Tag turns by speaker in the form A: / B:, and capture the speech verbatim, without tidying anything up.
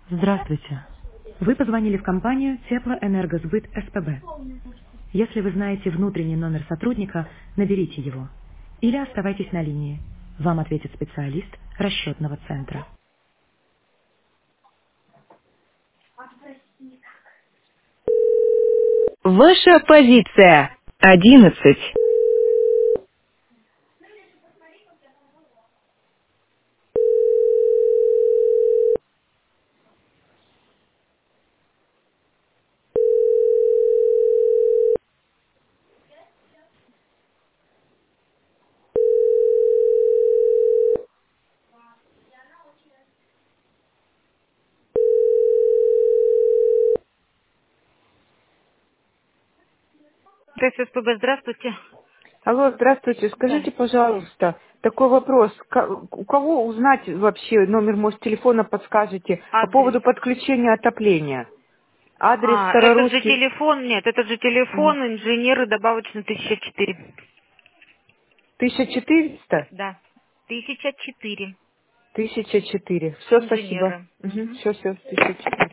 A: Здравствуйте. Вы позвонили в компанию Теплоэнергосбыт СПБ. Если вы знаете внутренний номер сотрудника, наберите его. Или оставайтесь на линии. Вам ответит специалист расчетного центра.
B: Ваша позиция. Одиннадцать. ТССПБ, здравствуйте.
C: Алло, здравствуйте.
B: Да.
C: Скажите, пожалуйста, такой вопрос. Ка- У кого узнать вообще номер, может, телефона подскажете по
B: Адрес.
C: поводу подключения отопления? Адрес
B: А, этот же
C: Старорусский
B: телефон, нет, этот же
C: Мгм.
B: телефон, инженеры добавочно тысяча четыре.
C: тысяча четыреста?
B: Да. Тысяча четыре.
C: тысяча четыре. Все, спасибо.
B: Инженеры.
C: Угу.
B: Мгм.
C: Все, все, тысяча четыре.